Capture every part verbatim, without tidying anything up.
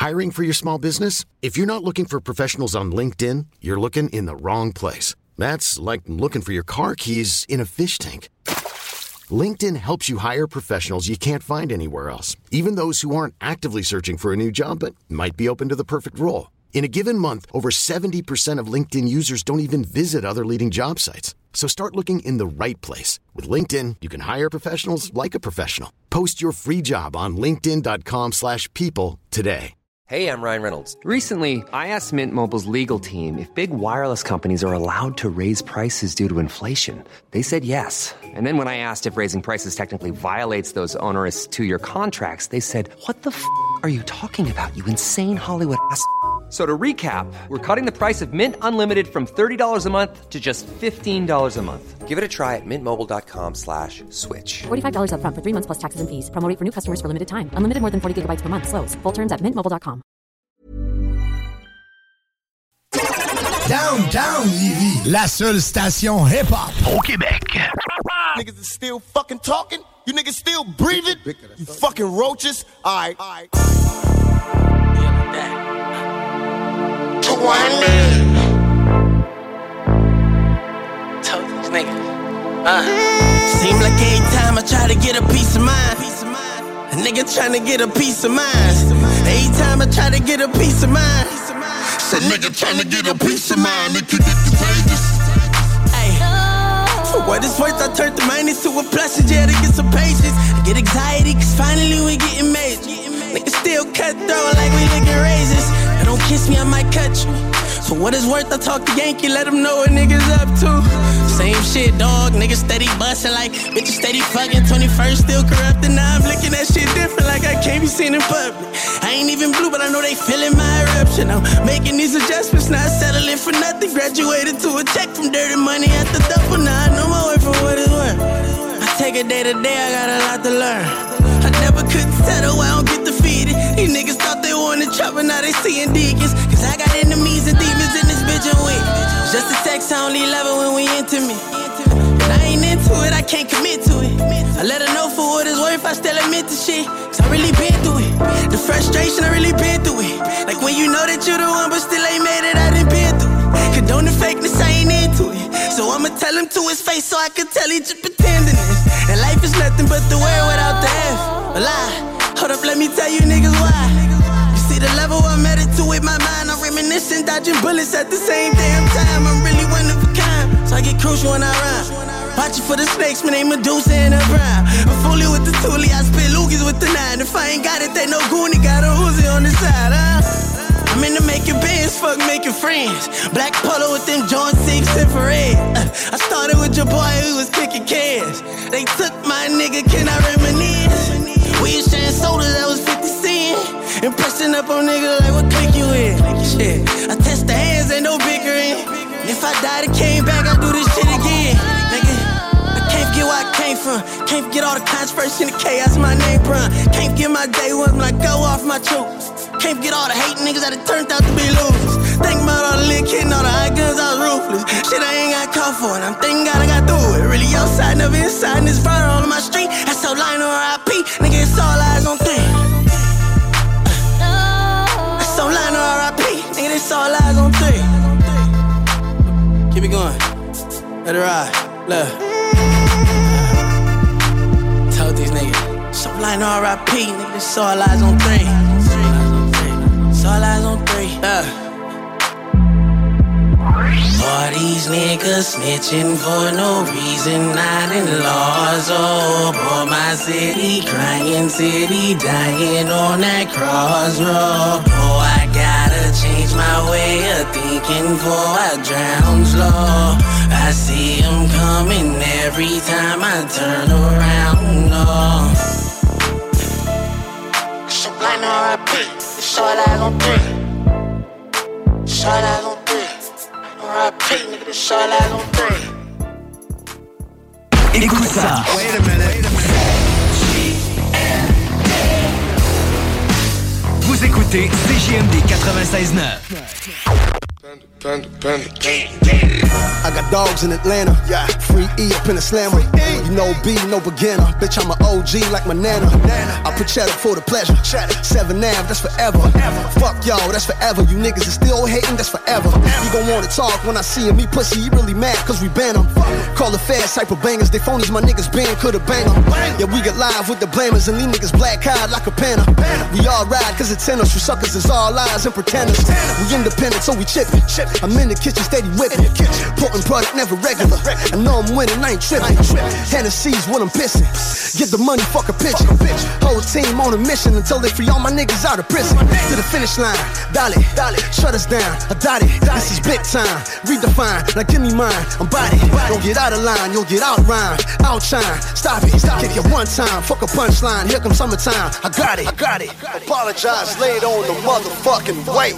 Hiring for your small business? If you're not looking for professionals on LinkedIn, you're looking in the wrong place. That's like looking for your car keys in a fish tank. LinkedIn helps you hire professionals you can't find anywhere else, even those who aren't actively searching for a new job but might be open to the perfect role. In a given month, over seventy percent of LinkedIn users don't even visit other leading job sites. So start looking in the right place. With LinkedIn, you can hire professionals like a professional. Post your free job on linkedin.com slash people today. Hey, I'm Ryan Reynolds. Recently, I asked Mint Mobile's legal team if big wireless companies are allowed to raise prices due to inflation. They said yes. And then when I asked if raising prices technically violates those onerous two-year contracts, they said, what the f*** are you talking about, you insane Hollywood ass f- So to recap, we're cutting the price of Mint Unlimited from thirty dollars a month to just fifteen dollars a month. Give it a try at mintmobile.com slash switch. forty-five dollars up front for three months plus taxes and fees. Promo rate for new customers for limited time. Unlimited more than forty gigabytes per month. Slows full terms at mint mobile dot com. Downtown Lévis, la seule station hip-hop au Québec. Niggas is still fucking talking? You niggas still breathing? You fucking roaches? Alright, alright. To one man. Told these niggas. Uh. Seem like every time I try to get a piece of mind, a nigga tryna get a piece of mind. Every time I try to get a piece of mind, a nigga tryna get a piece of mind. It can get contagious. Ay. For what it's worth, I turned the minus to a plus and yeah, to get some patience. I get anxiety, cause finally we getting major. Niggas still cut through like we licking razors. Don't kiss me, I might cut you. For what it's worth, I talk to Yankee, let him know what niggas up to. Same shit, dog, niggas steady bustin' like bitches steady fucking. twenty-first still corrupted, now I'm looking at shit different like I can't be seen in public. I ain't even blue, but I know they feeling my eruption. I'm making these adjustments, not settling for nothing. Graduated to a check from dirty money at the double. Now I know my way for what it's worth. I take it day to day, I got a lot to learn. I never could settle, I don't get defeated. These niggas thought they wanted trouble, now they seeing deacons. Cause I got enemies and demons in this bitch and weak. Just the sex, I only love it when we intimate. And I ain't into it, I can't commit to it. I let her know for what it's worth, I still admit to shit. Cause I really been through it. The frustration, I really been through it. Like when you know that you're the one but still ain't made it, I done been through it. Condone the fakeness, I ain't into it. So I'ma tell him to his face so I can tell he just pretending it. And life is nothing but the word without the F. A lie. Hold up, let me tell you niggas why. You see the level I'm headed to with my mind. I'm reminiscing, dodging bullets at the same damn time. I'm really one of a kind, so I get crucial when I rhyme. Watching for the snakes, man, they Medusa in a brown. I'm fully with the toolie, I spit loogies with the nine. If I ain't got it, they no Goonie, got a Uzi on the side, huh? I'm into making bands, fuck making friends. Black polo with them joint six infrared. Uh, I started with your boy who was kicking cans. They took my nigga, can I reminisce? We was sharing sodas, that was fifty cent. And pressing up on nigga like what click you in? Shit, I test the hands, ain't no bickering. And if I died and came back, I do this shit again. Nigga, I can't forget where I came from. Can't forget all the controversy and the chaos my name brought. Can't forget my day one, like go off my truth. Can't forget all the hate niggas that it turned out to be losers. Think about all the little kids and all the high guns, I was ruthless. Shit I ain't got caught for, and I'm thanking God I got through it. Really outside, never inside, and it's fire all on my street. That's so line on R I P, nigga, it's all eyes on three. That's so line on R I P, nigga, it's all eyes on three. Keep it going, let it ride, look. Told these niggas, so line on R I P, nigga, it's all eyes on three. All eyes on three. Uh. All these niggas snitching for no reason, not in laws. Oh, boy, my city crying, city dying on that crossroad. Oh, I gotta change my way of thinking before I drown slow. I see them coming every time I turn around. Oh. So blind R I P. Short eyes on three. Short eyes on three. R I P, nigga, this short eyes on three. Écoute ça. Wait a minute. Vous écoutez C J M D quatre-vingt-seize neuf. Panda, panda, panda. I got dogs in Atlanta, yeah. Free E up in the slammer. You know B, no beginner. Bitch, I'm an O G like my nana. I put cheddar for the pleasure. Seven Ave, that's forever. Fuck y'all, that's forever. You niggas is still hating, that's forever. You gon' wanna talk when I see him. Me pussy, he really mad cause we ban him. Call the fast type of bangers. They phonies, my niggas banned, could've banged them. Yeah, we get live with the blamers and these niggas black-eyed like a panda. We all ride cause it's in us. You suckers is all lies and pretenders. We independent, so we chippin'. I'm in the kitchen, steady whipping. Potent product, never regular. I know I'm winning, I ain't tripping. Hennessy's what I'm pissing. Get the money, fuck a pitcher. Whole team on a mission until they free all my niggas out of prison. To the finish line, dale, dale, shut us down. I doubt it, this is big time. Redefine, now give me mine. I'm body. Don't get out of line, you'll get out rhyme. Outshine, stop it, stop kick it one time. Fuck a punchline, here comes summertime. I got it, I got it. Apologize, laid on the motherfucking weight.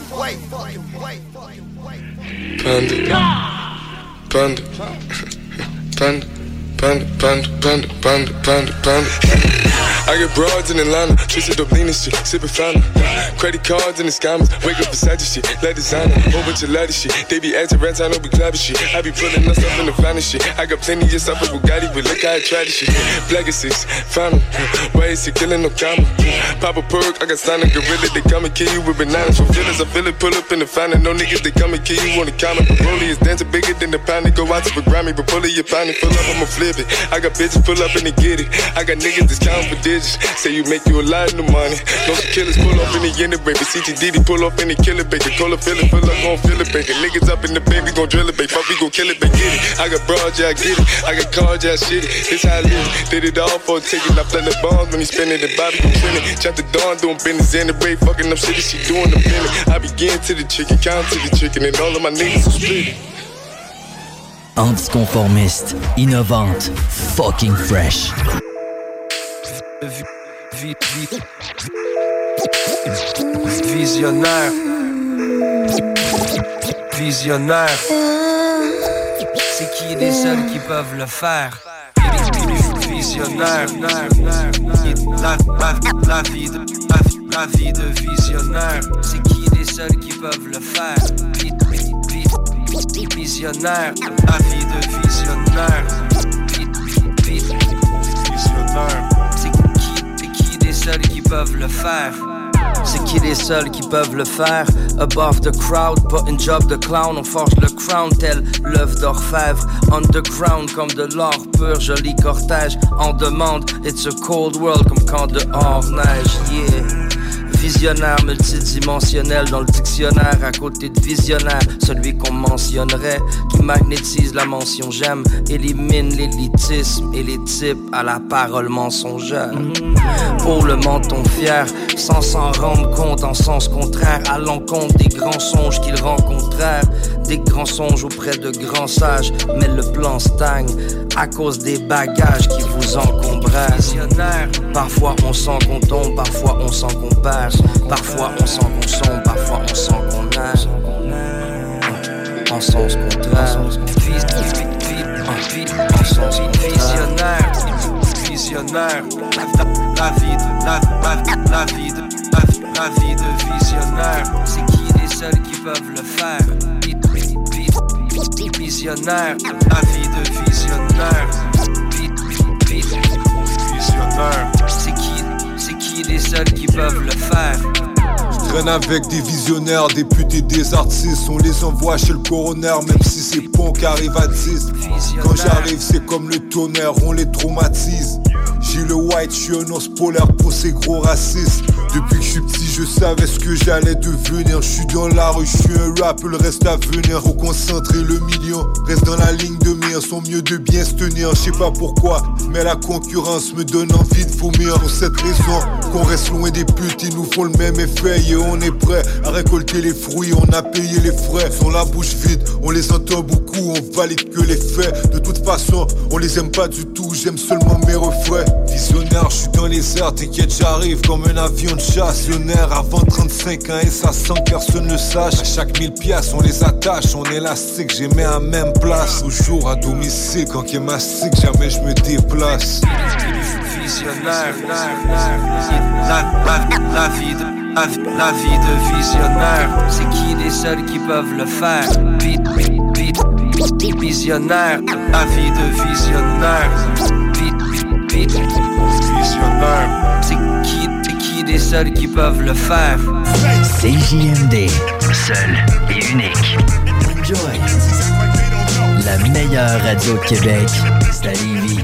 Panda, panda, panda, panda, panda, panda, panda, panda, panda. I get broads in Atlanta, twisted up lean and shit, sippin' fountain. Credit cards and the scammers, wake up beside your shit, let designer, whole bunch of lattice shit. They be acting rats, I know we clapping shit. I be pulling us up in the finest shit. I got plenty of stuff with Bugatti, but look how I try this shit. Black is six, found him. Why is he killing no comma? Pop a perk, I got signed a gorilla, they come and kill you with bananas. For feelings, I feel it, pull up in the fountain. No niggas, they come and kill you on the counter. Broly is dancing bigger than the pound. They go out to the Grammy, but pull it, your pound, pull up, I'ma flip it. I got bitches pull up and they get it. I got niggas that's counting for digits. Say you make you a lot of money. No some killers pull up in the end of baby. C T D D pull up in the killer baby. Cola fill it, pull up, gon' fill it baby. Niggas up in the baby, gon' drill it baby. Fuck, we gon' kill it baby. Get it. I got broads, yeah, I get it. I got cars, yeah, shit it. This how I live. Did it all for a ticket. I play the bombs when he spinning the Bobby gon' spin it. Chop the dawn, doing business in the break. Fucking up shit, she doing the feeling. I begin to the chicken, count to the chicken, and all of my niggas are split. Anticonformiste, innovante, fucking fresh. Visionnaire. Visionnaire. C'est qui les seuls qui peuvent le faire? Visionnaire. La, la, la, vie de, la, la vie de visionnaire. C'est qui les seuls qui peuvent le faire? Visionnaire. La vie de visionnaire. Visionnaire. C'est qui, c'est qui les seuls qui peuvent le faire? C'est qui les seuls qui peuvent le faire? Above the crowd, pas une job de clown. On forge le crown tel l'œuf d'orfèvre. Underground comme de l'or pur, joli cortège. En demande, it's a cold world comme quand dehors neige, yeah. Visionnaire multidimensionnel dans le dictionnaire. À côté de visionnaire, celui qu'on mentionnerait, qui magnétise la mention j'aime, élimine l'élitisme et les types à la parole mensongère. Pour le menton fier, sans s'en rendre compte, en sens contraire, à l'encontre des grands songes qu'ils rencontrèrent. Des grands songes auprès de grands sages, mais le plan stagne à cause des bagages qui vous encombrèrent. Visionnaire. Parfois on sent qu'on tombe, parfois on sent qu'on perd. Parfois on sent qu'on sombre, parfois on sent qu'on erre. En sens contraire. En sens visionnaire. Visionnaire. La vie de, la, la, la vie de, la, la vie de visionnaire. C'est qui les seuls qui peuvent le faire? Visionnaire. La vie de visionnaire. Visionnaire. C'est qui, c'est qui les seuls qui peuvent le faire? Je traîne avec des visionnaires, des putes et des artistes. On les envoie chez le coroner, même si c'est bon qu'arrive à dix. Quand j'arrive, c'est comme le tonnerre, on les traumatise. J'ai le white, je suis un os polaire pour ces gros racistes. Depuis que je suis petit, je savais ce que j'allais devenir. Je suis dans la rue, je suis un rap, le reste à venir. Faut concentrer le million, reste dans la ligne de mire. Sont mieux de bien se tenir, je sais pas pourquoi, mais la concurrence me donne envie de vomir. Pour cette raison, qu'on reste loin des putes, ils nous font le même effet. Et on est prêt à récolter les fruits, on a payé les frais. Ils ont la bouche vide, on les entend beaucoup, on valide que les faits. De toute façon, on les aime pas du tout, j'aime seulement mes refrains. Visionnaire, je suis dans les airs, t'inquiète, j'arrive comme un avion de chassonnaire. Avant trente-cinq ans et ça sans que personne ne sache. À chaque mille piastres, on les attache, on élastique, j'ai mis à même place. Toujours à domicile, quand il mastique, jamais je me déplace. Visionnaire, la, la, la vie de, La vie, la vie de visionnaire, c'est qui les seuls qui peuvent le faire? Vite, vite, vite, visionnaire. La vie de visionnaire, vite, vite, vite, visionnaire. C'est qui, c'est qui les seuls qui peuvent le faire? C J M D, seul et unique. Enjoy. La meilleure radio de Québec, c'est à Lévis.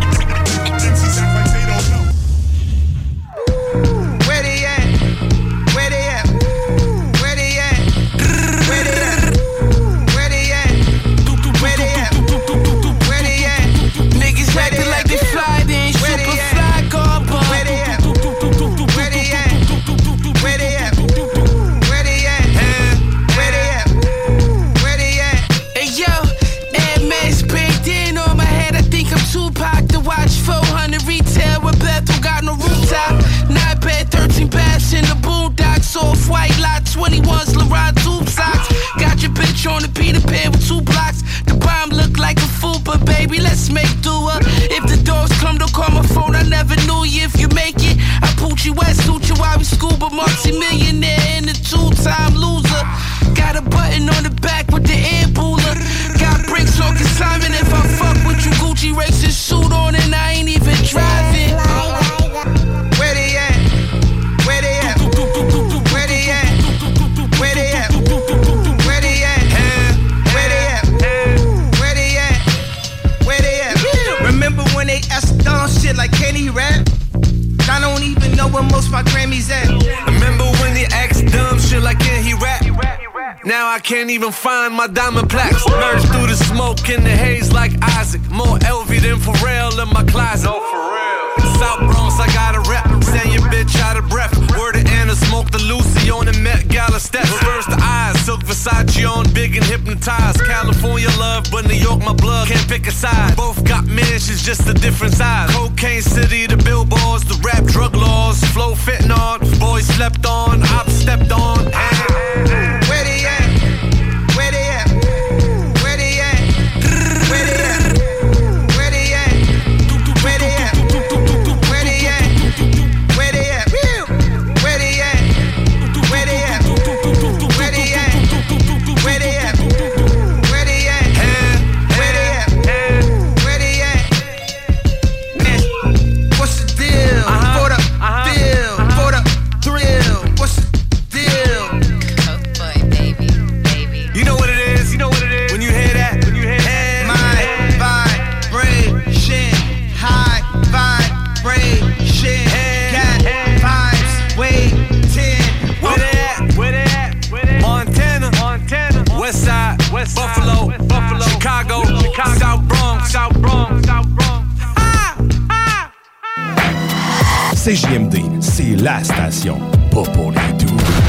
Off-white lot, twenty-ones, LeRon tube socks. Got your bitch on the Peter Pan with two blocks. The bomb look like a fool, but baby, let's make do her. If the doors come, don't call my phone, I never knew you. If you make it, I Poochie West, suit you while we scuba. Multi-millionaire and a two-time loser. Got a button on the back with the air booler. Got brakes on consignment if I fuck with you. Gucci racing suit on and I ain't even driving. Where they at? Where they at? Where they at? Where they at? Where they at? Where they at? Where they at? Where they at? Remember when they asked dumb shit like, can he rap? I don't even know where most my Grammys at. Remember when they asked dumb shit like, can he rap? Now I can't even find my diamond plaques. Merge through the smoke in the haze like Isaac. More L V than Pharrell in my closet. No, for real. South Bronx, I got a rep. Send your bitch out of breath. Word to Anna, smoke the Lucy on the Met Gala steps. Reverse the eyes, silk Versace on, big and hypnotized. California love, but New York my blood, can't pick a side. Both got mansions, just a different size. Cocaine City, the billboards, the rap drug laws. Flow fitting on, boys slept on, I've stepped on. And where they at? Where they at? Where they at? Where they at? Where they at? Where they at? Where they at? Where they at? Where they at? Where they at? Where they at? Where they at? Where they at? Where they at? Where they at? What's the deal? For the bill, for the thrill. What's the deal? you know what it is, you know what it is. When you hear that, when you hear that. My vibration, high vibration, got vibes, wait, ten. Where they at? Where they at? Where they at? Montana, Montana, West Side, West Side, Buffalo, West Buffalo, Side. Chicago, Chicago, South Bronx, South Bronx, South Bronx. Ah, ah. C J M D, c'est la station, pas pour les doux.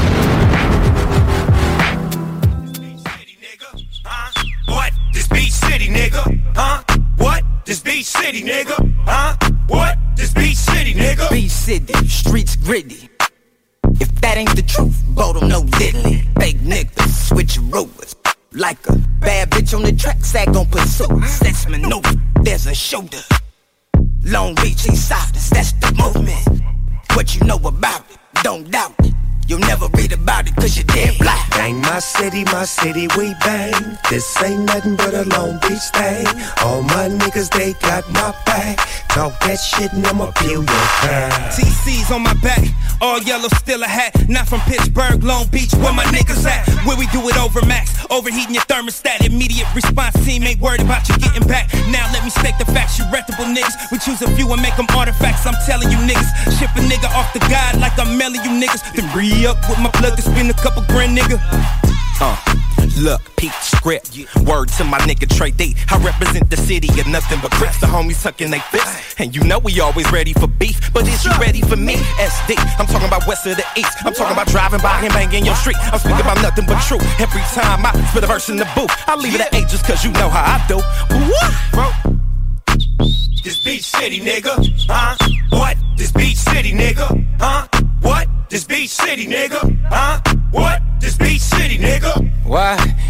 What? This Beach City, nigga? Huh? What? This Beach City, nigga? Huh? What? This Beach City, nigga? Beach City, streets gritty. If that ain't the truth, Bodum no diddly. Fake niggas, switch rovers. Like a bad bitch on the track, sag gon' pursue. Sets maneuver, there's a shoulder. Long Beach, East Siders, that's the movement. What you know about it, don't doubt it. You'll never read about it cause you're dead blind. Bang my city, my city, we bang. This ain't nothing but a Long Beach thing. All my niggas, they got my back. Talk that shit and I'ma peel your crowd. T C's on my back, all yellow, still a hat. Not from Pittsburgh, Long Beach, where my niggas at? Where we do it over max, overheating your thermostat. Immediate response team ain't worried about you getting back. Now let me state the facts, you reputable niggas. We choose a few and make them artifacts. I'm telling you niggas, ship a nigga off the guide like I'm mailing you niggas. Then re-up with my plug to spend a couple grand, nigga. Uh, look, peep script. Word to my nigga Trey D. I represent the city of nothing but crips. The homies tucking they fists. And you know we always ready for beef. But is you ready for me? S D. I'm talking about west of the east. I'm talking about driving by and banging your street. I'm speaking about nothing but truth. Every time I spit a verse in the booth, I leave it at eight just cause you know how I do. What? Bro. This Beach City, nigga. Huh? What? This Beach City, nigga. Huh? What? This Beach City, nigga. Huh? What? This Beach City, nigga. Why? East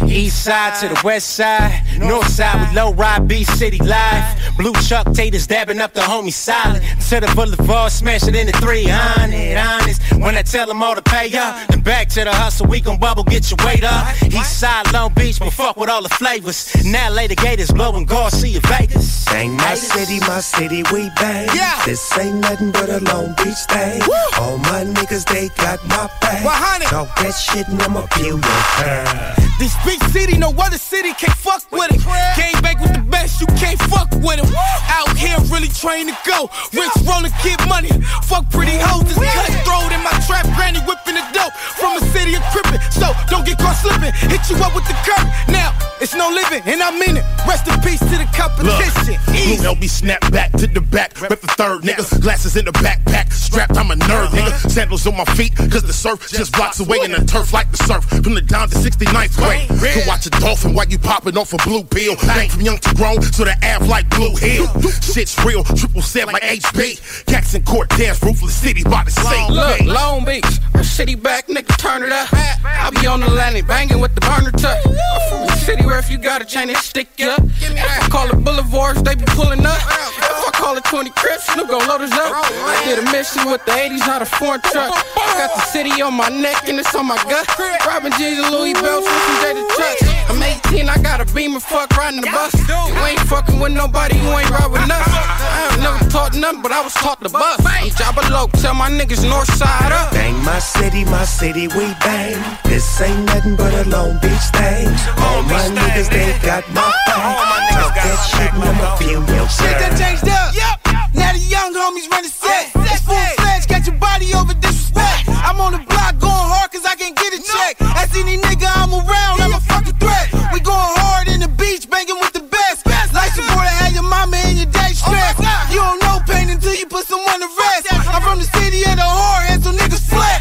side to the west side, north side with low ride, B City live. Blue Chuck Taters dabbing up the homie solid. To the boulevard, smash it in the three hundred. Honest, when I tell them all to pay up, and back to the hustle, we gon' bubble, get your weight up. East side, Long Beach, but fuck with all the flavors. Now lay the Gators blowing Garcia Vegas. Bang my city, my city, we bang. Yeah. This ain't nothing but a Long Beach thing. Woo. All my niggas, they got my back. Talk that shit and I'ma peel your hair. This big city, no other city can fuck with it. Game back with the best, you can't fuck with it. Out here really trying to go. Rich rollin', get money. Fuck pretty hoes, this cutthroat in my trap, granny whipping the dope. From a city of crippin', so don't get caught slipping. Hit you up with the curb. Now, it's no living, and I mean it. Rest in peace to the competition. Look, L B snap back to the back. Rep the third, nigga. Glasses in the backpack. Strapped, I'm a nerd, nigga. Sandals on my feet, cause the surf just blocks away in the turf like the surf. From the down to sixty-ninth grade. Can watch a dolphin while you popping off a blue pill. Bang from young to grown, so the ab like Blue Hill. Shit's real, triple set like H B. Jackson Court dance, ruthless city by the sea. Look, Long Beach, a city back, nigga, turn it up. I be on the landing, banging with the burner tuck. I'm from the city where if you got a chain, it stick you up. If I call it boulevards, they be pulling up. If I call it twenty Crips, Snoop gon' load us up. I did a mission with the eighties, not a foreign truck. I got the city on my neck and it's on my gut. Robin jeans and Louis belts with some Jada Trucks. I'm eighteen, I got a Beamer, fuck riding the bus. You ain't fucking with nobody, you ain't ride with us. I ain't never taught nothing, but I was taught the bus. I'm Jabba Low, tell my niggas north side up. Bang my city, my city, we bang. This ain't nothing but a Long Beach thing. All my niggas, they got my back. Talk that shit and I'ma feel your shit that changed up. Now the young homies run the set. It's full fledged, got your body over disrespect. I'm on the block going hard cause I can't get a check. As any nigga I'm around, I'm a fucking threat. We going hard in the beach, banging with the best. Like your boy to have your mama and your day stressed. You don't know pain until you put someone to rest. I'm from the city of the whore, and so niggas flex.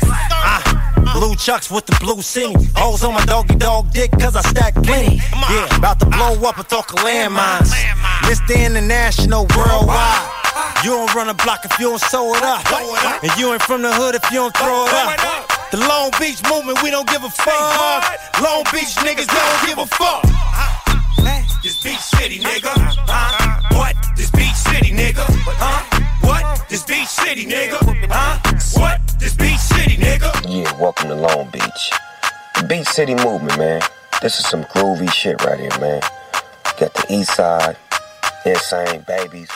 Blue Chucks with the blue scene. Hoes on my doggy dog dick cause I stack plenty. Yeah, about to blow up and talk of landmines. Mister International worldwide. You don't run a block if you don't sew it up. And you ain't from the hood if you don't throw it up. The Long Beach movement, we don't give a fuck. Long Beach niggas don't give a fuck. This beach city, nigga. Huh? What? This beach city, nigga. Huh? What? This beach city, nigga. Huh? What? This beach city, nigga. Yeah, welcome to Long Beach. The Beach City movement, man. This is some groovy shit right here, man. Got the East Side, Insane Babies.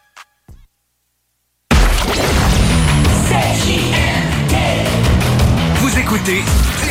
Vous écoutez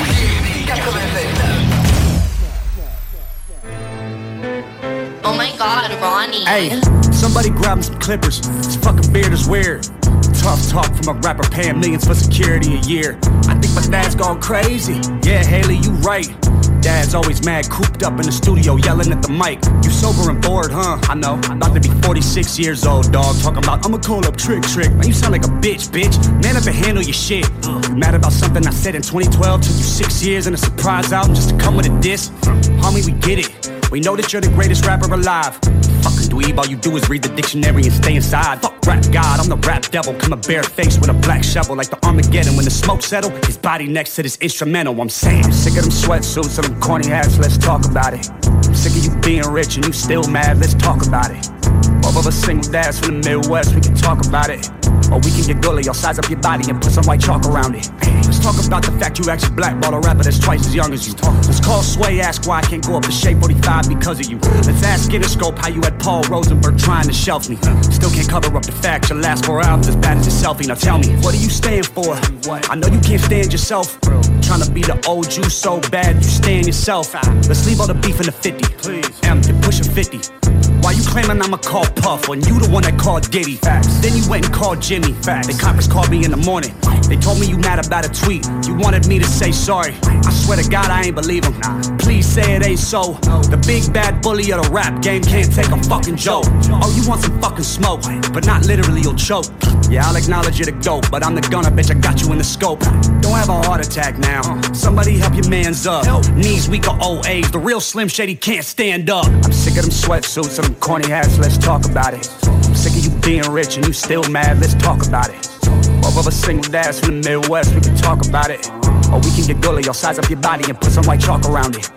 Oh my god, Ronnie. Hey, somebody grab him some clippers. This fucking beard is weird. Tough talk from a rapper paying millions for security a year. I think my dad's gone crazy. Yeah, Haley, you right. Dad's always mad, cooped up in the studio, yelling at the mic. You sober and bored, huh? I know. About to be forty-six years old, dog. Talking about, I'ma call up Trick Trick. Man, you sound like a bitch, bitch. Man up and handle your shit. You mad about something I said in twenty twelve? Took you six years and a surprise album just to come with a diss? Homie, we get it. We know that you're the greatest rapper alive. Fucking dweeb, all you do is read the dictionary and stay inside. Fuck rap god, I'm the rap devil. Come a bare face with a black shovel like the Armageddon. When the smoke settle, his body next to this instrumental. I'm saying, I'm sick of them sweatsuits and them corny hats, let's talk about it. I'm sick of you being rich and you still mad, let's talk about it. Both of us single dads from the Midwest, we can talk about it. Or we can get gully, I'll size up your body and put some white chalk around it. Let's talk about the fact you actually blackball a rapper that's twice as young as you. Let's call Sway, ask why I can't go up to Shape forty-five because of you. Let's ask Interscope how you had Paul Rosenberg trying to shelf me. Still can't cover up the fact your last four albums as bad as your selfie. Now tell me, what do you stand for? I know you can't stand yourself. Trying to be the old you so bad you stand yourself. Let's leave all the beef in the fifty. M, you're pushing fifty. Why you claiming I'ma call Puff when you the one that called Diddy? Facts. Then you went and called Jimmy. Facts. They conference called me in the morning. They told me you mad about a tweet. You wanted me to say sorry. I swear to God I ain't believe him. Please say it ain't so. The big bad bully of the rap game can't take a fucking joke. Oh, you want some fucking smoke, but not literally, you'll choke. Yeah, I'll acknowledge you're the GOAT, but I'm the gunner, bitch, I got you in the scope. Don't have a heart attack now. Somebody help your mans up. Knees weak or old age. The real Slim Shady can't stand up. I'm sick of them sweatsuits and them corny hats, let's talk about it. I'm sick of you being rich and you still mad, let's talk about it. Both of us single dads from the Midwest, we can talk about it. Or we can get gully, I'll size up your body and put some white chalk around it.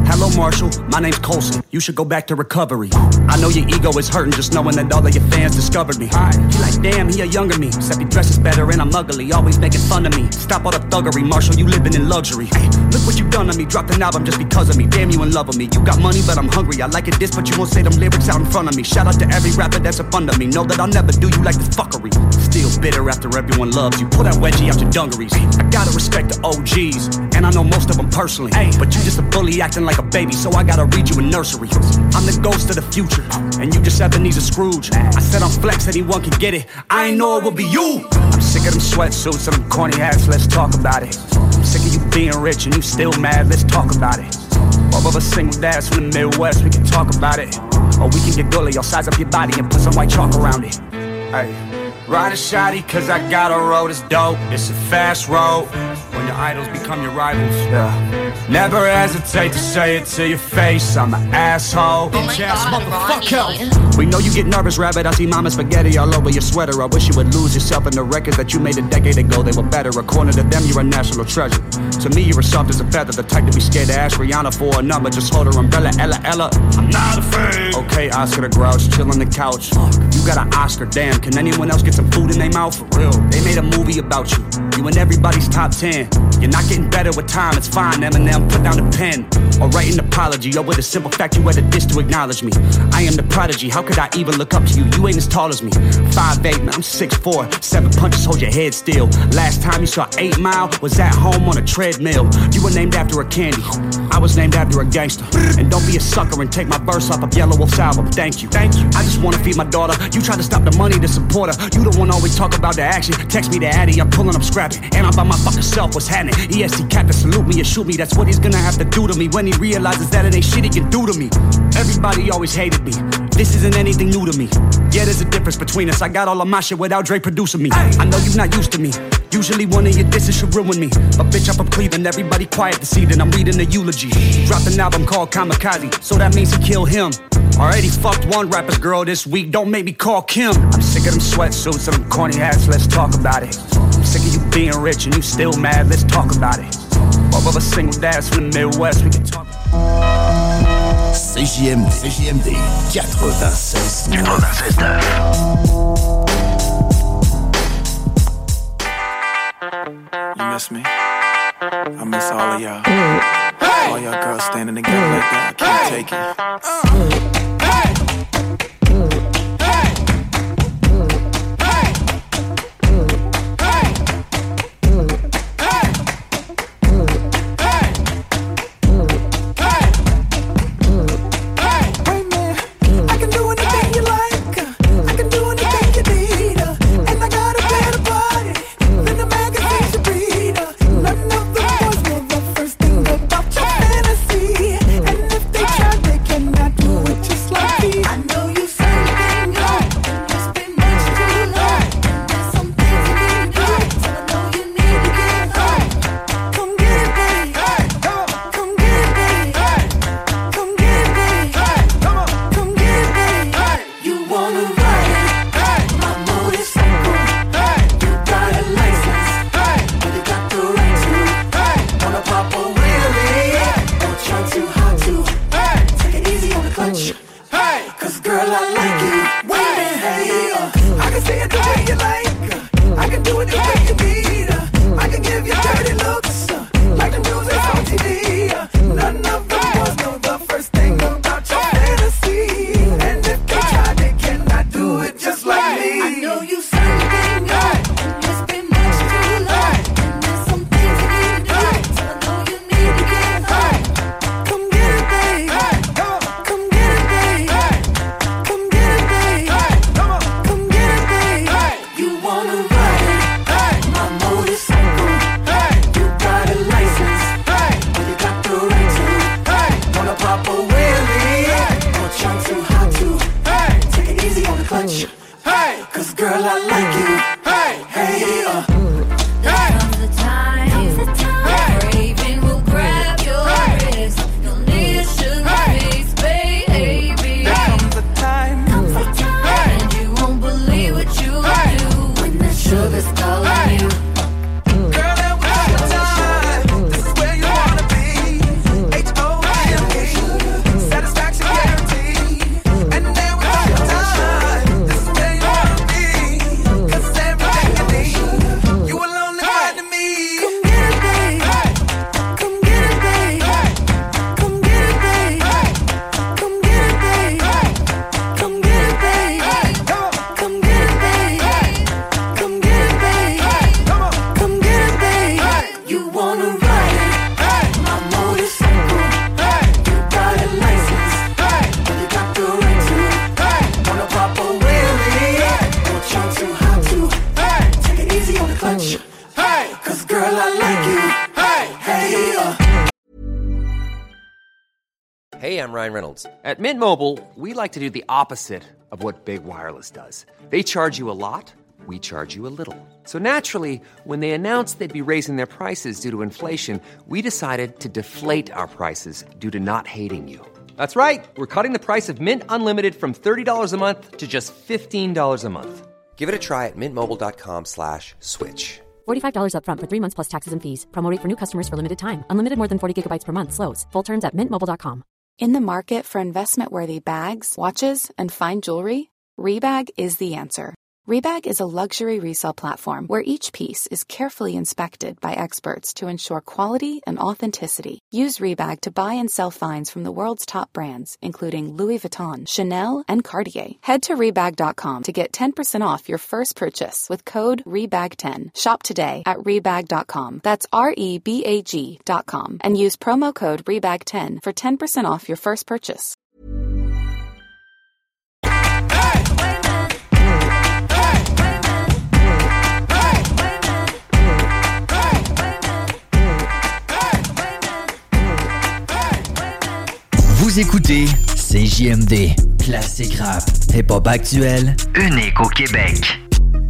Hello, Marshall. My name's Colson. You should go back to recovery. I know your ego is hurting just knowing that all of your fans discovered me. He like, damn, he a younger me. Except he dresses better and I'm ugly. Always making fun of me. Stop all the thuggery, Marshall. You living in luxury. Hey, look what you done to me. Dropped an album just because of me. Damn, you in love with me. You got money, but I'm hungry. I like it this, but you won't say them lyrics out in front of me. Shout out to every rapper that's a fun of me. Know that I'll never do you like this fuckery. Still bitter after everyone loves you. Pull that wedgie out your dungarees. I gotta respect the O Gs, and I know most of them personally. Hey, but you just a bully acting like a baby, so I gotta read you in nursery. I'm the ghost of the future, and you just Ebenezer Scrooge. I said I'm flex, anyone can get it. I ain't know it would be you. I'm sick of them sweatsuits and them corny hats, let's talk about it. I'm sick of you being rich and you still mad, let's talk about it. Both of us single dads from the Midwest, we can talk about it. Or we can get gully, I'll size up your body and put some white chalk around it. Hey, ride a shotty cause I got a road, it's dope, it's a fast road. When your idols become your rivals, yeah. Never hesitate to say it to your face, I'm an asshole. Oh my God, Ronnie. We know you get nervous, rabbit, I see mama spaghetti all over your sweater. I wish you would lose yourself in the records that you made a decade ago, they were better. According to them, you're a national treasure. To me, you're as soft as a feather, the type to be scared to ask Rihanna for a number. Just hold her umbrella, Ella, Ella. I'm not afraid. Okay, Oscar the Grouch, chill on the couch. You got an Oscar, damn, can anyone else get some food in their mouth? For real, they made a movie about you. You in everybody's top ten. You're not getting better with time, it's fine. Eminem, put down the pen. Or write an apology, or with a simple fact you had a dish to acknowledge me. I am the prodigy, how could I even look up to you? You ain't as tall as me. five eight, man, I'm six four. Seven punches, hold your head still. Last time you saw eight mile was at home on a treadmill. You were named after a candy, I was named after a gangster. And don't be a sucker and take my verse off of Yellow Wolf's album, thank you. Thank you. I just wanna feed my daughter. You try to stop the money to support her. You the one always talk about the action. Text me the addy, I'm pulling up scrapping. And I'm by my fucking self, what's happening? E S T cat to salute me or shoot me. That's what he's gonna have to do to me when he realizes that it ain't shit he can do to me. Everybody always hated me. This isn't anything new to me. Yeah, there's a difference between us. I got all of my shit without Dre producing me. I know you're not used to me. Usually one of your disses should ruin me. But bitch, I'm from Cleveland, everybody quiet this evening. I'm reading the eulogy. He dropped an album called Kamikaze, so that means he killed him. Already fucked one rapper's girl this week, don't make me call Kim. I'm sick of them sweatsuits and them corny hats, let's talk about it. I'm sick of you being rich and you still mad, let's talk about it. Both of us single dads from the Midwest, we can talk. C J M D, C J M D quatre-vingt-seize neuf. You miss me? I miss all of y'all. Hey! All y'all girls standing together like that. I can't take it. Uh. What you Hey, I'm Ryan Reynolds. At Mint Mobile, we like to do the opposite of what Big Wireless does. They charge you a lot, we charge you a little. So naturally, when they announced they'd be raising their prices due to inflation, we decided to deflate our prices due to not hating you. That's right. We're cutting the price of Mint Unlimited from thirty dollars a month to just fifteen dollars a month. Give it a try at mintmobile.com slash switch. forty-five dollars up front for three months plus taxes and fees. Promo rate for new customers for limited time. Unlimited more than forty gigabytes per month. Slows full terms at mint mobile dot com. In the market for investment-worthy bags, watches, and fine jewelry, Rebag is the answer. Rebag is a luxury resale platform where each piece is carefully inspected by experts to ensure quality and authenticity. Use Rebag to buy and sell finds from the world's top brands, including Louis Vuitton, Chanel, and Cartier. Head to Rebag dot com to get ten percent off your first purchase with code Rebag ten. Shop today at Rebag dot com. That's R E B A G dot com. And use promo code Rebag ten for ten percent off your first purchase. Vous écoutez C J M D, classique rap, hip-hop actuel, unique au Québec.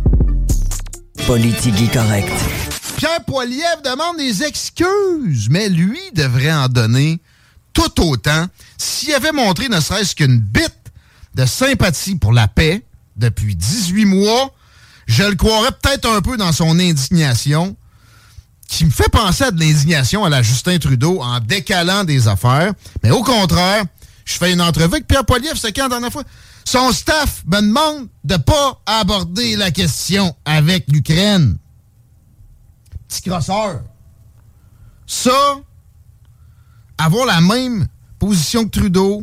Politique correct. Pierre Poilievre demande des excuses, mais lui devrait en donner tout autant s'il avait montré ne serait-ce qu'une bite de sympathie pour la paix depuis dix-huit mois. Je le croirais peut-être un peu dans son indignation, qui me fait penser à de l'indignation à la Justin Trudeau en décalant des affaires. Mais au contraire, je fais une entrevue avec Pierre Poilievre, c'est quand la dernière fois? Son staff me demande de pas aborder la question avec l'Ukraine. Petit crosseur. Ça, avoir la même position que Trudeau,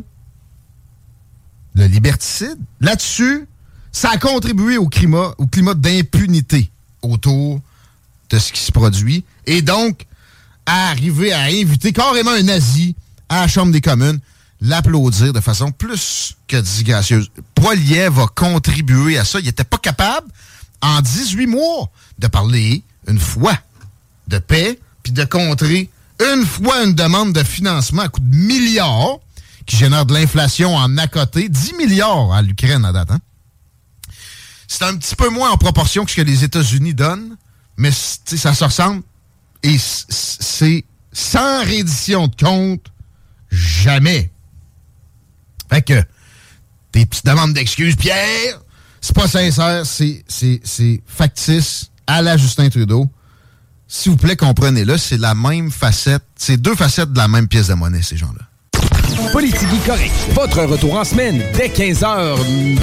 le liberticide, là-dessus, ça a contribué au climat, au climat d'impunité autour de ce qui se produit. Et donc, à arriver à inviter carrément un nazi à la Chambre des communes, l'applaudir de façon plus que disgracieuse. Poilievre va contribuer à ça. Il n'était pas capable, en dix-huit mois, de parler une fois de paix, puis de contrer une fois une demande de financement à coût de milliards, qui génère de l'inflation en à côté, dix milliards à l'Ukraine à date. Hein? C'est un petit peu moins en proportion que ce que les États-Unis donnent, mais ça se ressemble. Et c'est sans reddition de compte, jamais. Fait que, tes petites demandes d'excuses, Pierre, c'est pas sincère, c'est, c'est, c'est factice à la Justin Trudeau. S'il vous plaît, comprenez-le, c'est la même facette, c'est deux facettes de la même pièce de monnaie, ces gens-là. Politique correct, votre retour en semaine dès quinze heures.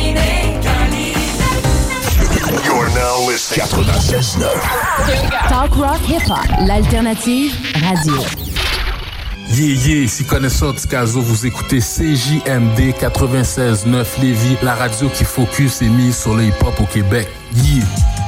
You're now listening quatre-vingt-seize neuf. Talk rock hip-hop, l'alternative radio. Yeah, yeah, ici Connaisseur Ticazo, vous écoutez C J M D quatre-vingt-seize neuf Lévis, la radio qui focus et mise sur le hip-hop au Québec. Yeah!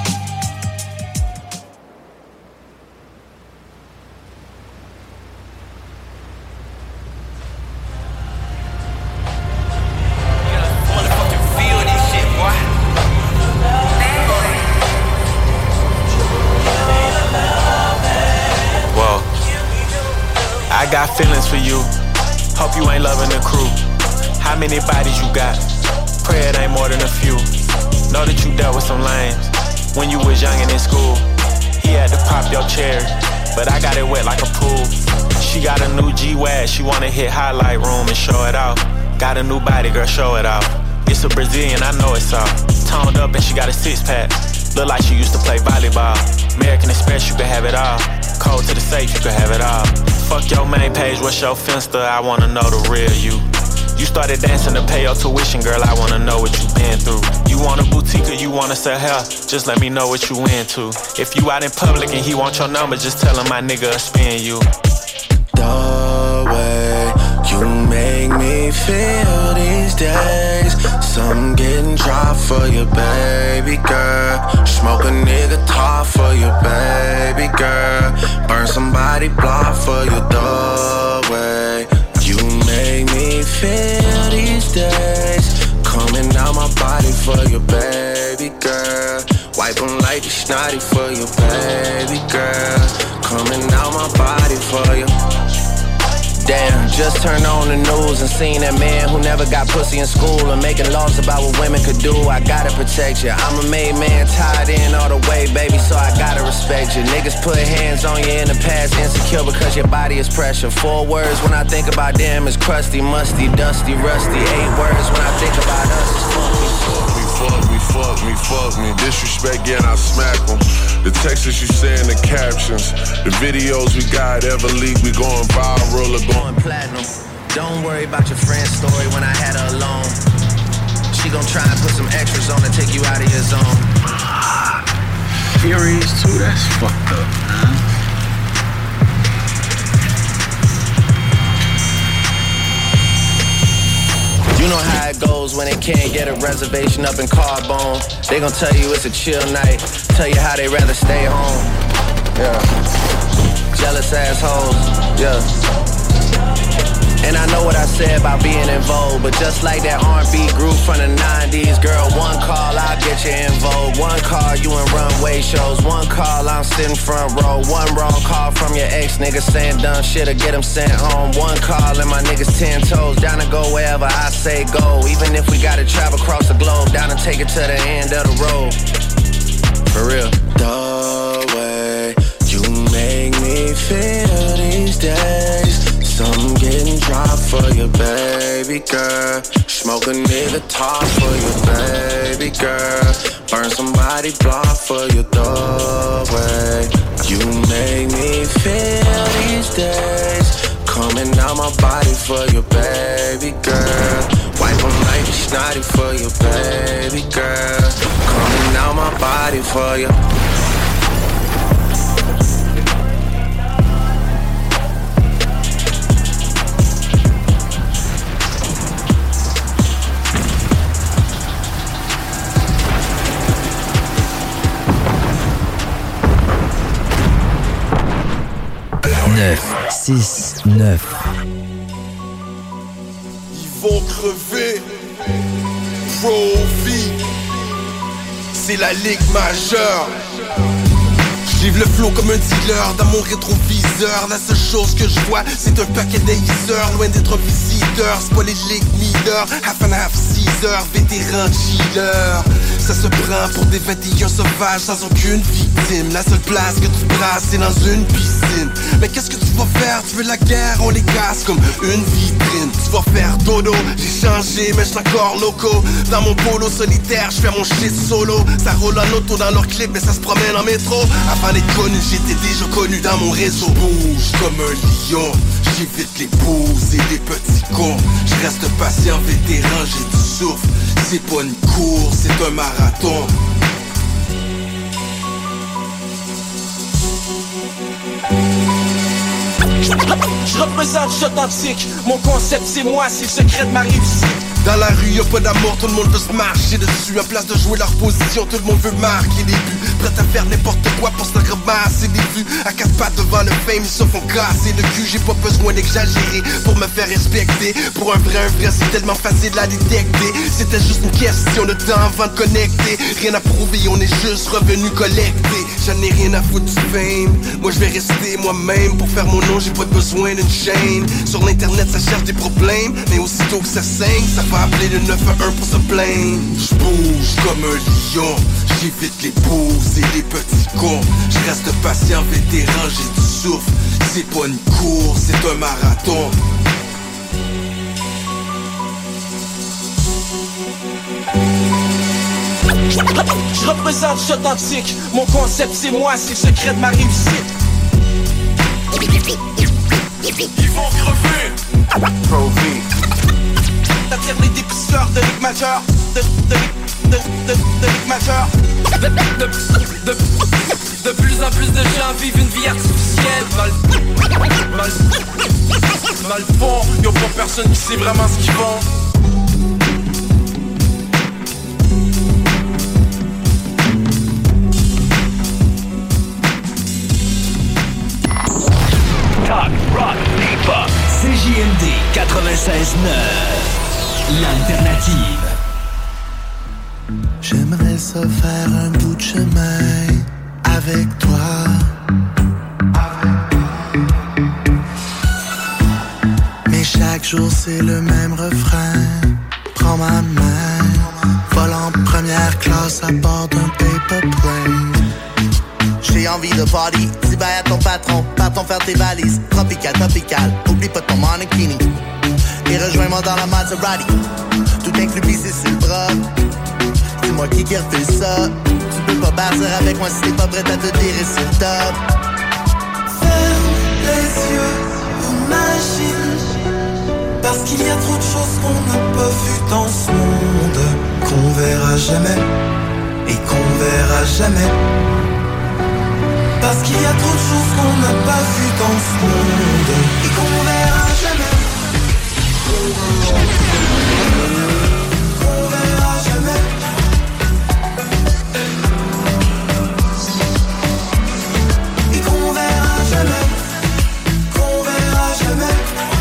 I got feelings for you. Hope you ain't loving the crew. How many bodies you got? Pray it ain't more than a few. Know that you dealt with some lames when you was young and in school. He had to pop your chair, but I got it wet like a pool. She got a new G-Wag, she wanna hit highlight room and show it off. Got a new body, girl, show it off. It's a Brazilian, I know it's all. Toned up and she got a six-pack. Look like she used to play volleyball. American Express, you can have it all. Code to the safe, you can have it all. Fuck your main page, what's your Finsta? I wanna know the real you. You started dancing to pay your tuition, girl, I wanna know what you been through. You want a boutique or you wanna sell hair? Just let me know what you into. If you out in public and he want your number, just tell him my nigga spin you. The way you make me feel these days, some getting dry for you, baby girl. Smoke a nigga top for you, baby girl. Burn somebody block for you, the way you make me feel these days. Coming out my body for you, baby girl. Wipe them like it's snotty for you, baby girl. Coming out my body for you. Damn, just turned on the news and seen that man who never got pussy in school and making laws about what women could do. I gotta protect you. I'm a made man, tied in all the way, baby, so I gotta respect you. Niggas put hands on you in the past, insecure because your body is pressure. Four words when I think about them is crusty, musty, dusty, rusty. Eight words when I think about us is funky. Fuck me, fuck me, fuck me. Disrespect, yeah, and I smack them. The texts you say in the captions, the videos we got ever leak, we going viral or going platinum. Don't worry about your friend's story when I had her alone. She gon' try and put some extras on to take you out of your zone. Theories too, that's fucked up, man. You know how it goes when they can't get a reservation up in Carbone. They gon' tell you it's a chill night, tell you how they rather stay home. Yeah. Jealous assholes, yeah. And I know what I said about being in vogue, but just like that R and B group from the nineties, girl, one call, I'll get you in vogue. One call, you in runway shows. One call, I'm sitting front row. One wrong call from your ex nigga saying dumb shit or get him sent home. One call and my niggas ten toes, down to go wherever I say go. Even if we gotta travel across the globe, down to take it to the end of the road. For real. The way you make me feel these days, some getting dropped for your baby girl. Smoke a nigga top for your baby girl. Burn somebody block for your doorway. You make me feel these days, coming out my body for your baby girl. Wipe them like it's snotty for your baby girl. Coming out my body for you. neuf six neuf. Ils vont crever. Profi. C'est la ligue majeure. J'live le flow comme un dealer dans mon rétroviseur. La seule chose que je vois, c'est un paquet d'aiseurs, loin d'être un visiteur. C'est pas les league leaders, half and half Caesar, vétéran chiller. Ça se prend pour des vingt et un sauvages sans aucune victime. La seule place que tu brasses, c'est dans une piscine. Mais qu'est-ce que tu vas faire? Tu veux la guerre? On les casse comme une vitrine. Tu vas faire dodo, j'ai changé mais j'suis encore loco. Dans mon polo solitaire, j'fais mon shit solo. Ça roule en auto dans leur clip mais ça se promène en métro. Avant d'être connu, j'étais déjà connu dans mon réseau. Bouge comme un lion, j'évite les bouses et les petits cons. J'reste patient, vétéran, j'ai du souffle. C'est pas une course, c'est un marathon. Je représente, je suis authentique. Mon concept c'est moi, c'est le secret de ma réussite. Dans la rue y'a pas d'amour, tout le monde veut se marcher dessus. En place de jouer leur position, tout le monde veut marquer des buts. Prêt à faire n'importe quoi pour se ramasser des vues. À quatre pattes devant le fame, ils se font casser le cul. J'ai pas besoin d'exagérer pour me faire respecter. Pour un vrai, un vrai, c'est tellement facile à détecter. C'était juste une question de temps avant de connecter. Rien à prouver, on est juste revenu collecter. J'en ai rien à foutre du fame. Moi je vais rester moi-même. Pour faire mon nom, j'ai pas besoin d'une chaîne. Sur l'internet, ça cherche des problèmes. Mais aussitôt que ça saigne, ça va appeler le neuf un un pour se plaindre. J'bouge comme un lion, j'évite les bouses et les petits cons. J'reste patient, vétéran, j'ai du souffle. C'est pas une course, c'est un marathon. Je représente, je suis authentique. Mon concept c'est moi, c'est le secret de ma réussite. Ils vont crever. Profi. T'attires les dépisteurs de ligue majeure. De, de, de, de, de ligue majeure. De, de, de, de plus en plus de gens vivent une vie artificielle. Mal, mal, mal fond. Y'a pas personne qui sait vraiment ce qu'ils font. Talk, rock, hip-hop. C J M D quatre-vingt-seize neuf. L'alternative. J'aimerais ça faire un bout de chemin avec toi. Mais je chaque jour c'est le même refrain. Prends ma main, vole en première classe à bord d'un paper plane. J'ai envie de party, dis bye à ton patron, partons faire tes valises. Tropical, tropical, oublie pas ton mannequin. Et rejoins-moi dans la Maserati, tout inclus pissé sur le bras. C'est moi qui qui refait ça. Tu peux pas bâtir avec moi si t'es pas prête à te tirer sur le top. Ferme les yeux, imagine. Parce qu'il y a trop de choses qu'on n'a pas vues dans ce monde, qu'on verra jamais, et qu'on verra jamais. Parce qu'il y a trop de choses qu'on n'a pas vues dans ce monde, et qu'on verra jamais. Qu'on verra jamais. Et qu'on verra jamais. Qu'on verra jamais.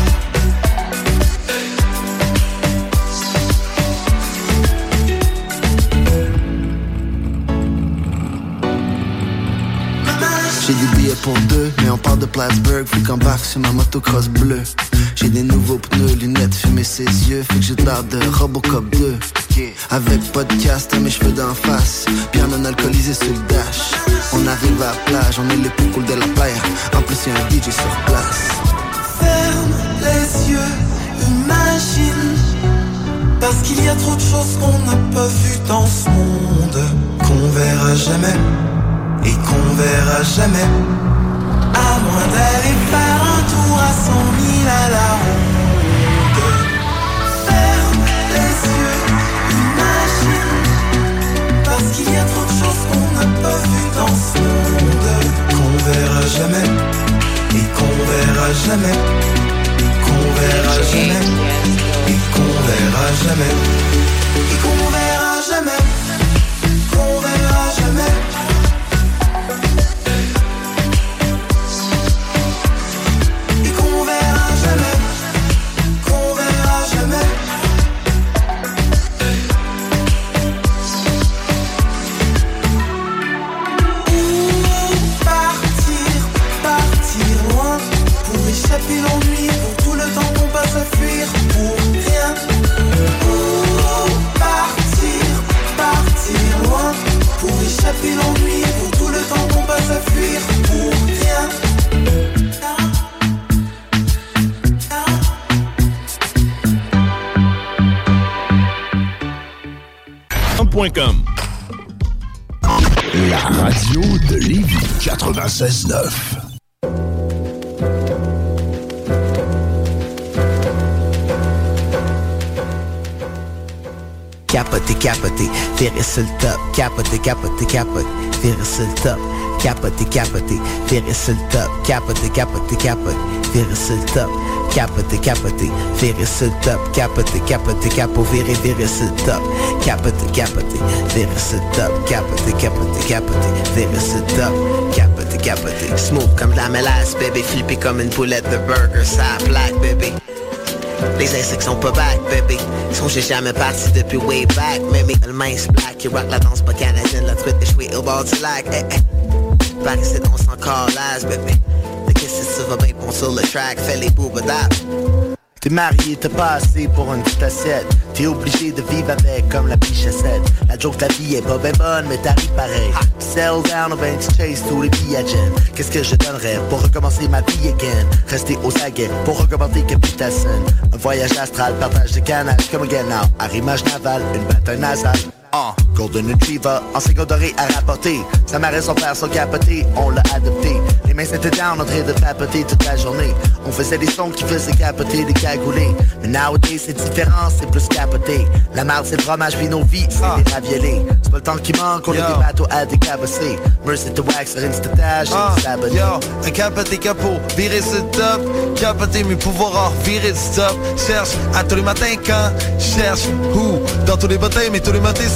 J'ai des billets pour deux, mais on parle de Plattsburgh, faut qu'on barque sur ma motocross bleue. J'ai des nouveaux pneus, lunettes, fumer ses yeux, fait que j'ai l'air de Robocop deux. Avec podcast à mes cheveux d'en face, bien non alcoolisé sur le dash. On arrive à la plage, on est les plus cool de la playa. En plus y'a un D J sur place. Ferme les yeux, imagine. Parce qu'il y a trop de choses qu'on n'a pas vues dans ce monde, qu'on verra jamais, et qu'on verra jamais. À moins d'aller faire un tour à cent mille à la ronde. Ferme les yeux, imagine. Parce qu'il y a trop de choses qu'on n'a pas vues dans ce monde, qu'on verra jamais, et qu'on verra jamais. Qu'on verra jamais, et qu'on verra jamais. Et qu'on verra jamais. Qu'on verra jamais. Échapper l'ennui pour tout le temps qu'on passe à fuir pour rien. Oh, partir, partir loin pour échapper l'ennui pour tout le temps qu'on passe à fuir pour rien. point com La radio de Lévis quatre-vingt-seize neuf. Capoté, capoté, virer sur le top. Capoté, capoté, capoté, virer sur le top. Capoté, capoté, virer sur le top. Capoté, capoté, capoté, virer sur le top. Capoté, capoté, virer sur le top. Capoté, capoté, capo, virer, virer sur le top. Capoté, capoté, virer sur le top. Capoté, capoté, capoté, virer sur le top. Capoté, capoté, smooth comme de la mélasse, baby. Flippé comme une boulette de burger, ça black, baby. Les insectes sont pas back, baby. Ils sont j'ai jamais parti depuis way back, baby. Le mince black, qui rock la danse pas canadienne. La truite échouée au bord du lac, eh eh. Paris c'est on s'en calage, baby. Le kiss c'est ça va bien bon sur le track. Fais les booba dap. T'es marié, t'as pas assez pour une petite assiette. T'es obligé de vivre avec comme la bichette. La joke de la vie est pas ben bonne, mais t'arrives pareil. Sell down ou ben tu chase tous les billets à Jen. Qu'est-ce que je donnerais pour recommencer ma vie again? Rester aux aguets pour recommencer Capitation. Un voyage astral, partage de canage comme again now. Arrimage naval, une bataille nasale. Uh, Golden Retriever, enseigne doré à rapporter. Sa mère et son père sont capotés, on l'a adopté. Les mains c'était down en train de tapoter toute la journée. On faisait des sons qui faisaient capoter des cagoulés. Mais nowadays c'est différent, c'est plus capoté. La marde c'est le fromage puis nos vies, c'est uh. les raviolis. C'est pas le temps qui manque, on Yo. a des bateaux à décabosser. Mercy to wax, instatage, uh. saboter. Yo, un capoté capot, virer sur le top. Capoter mes pouvoirs, virer du stop. Cherche à tous les matins quand cherche où. Dans tous les botins, mais tous les matins sont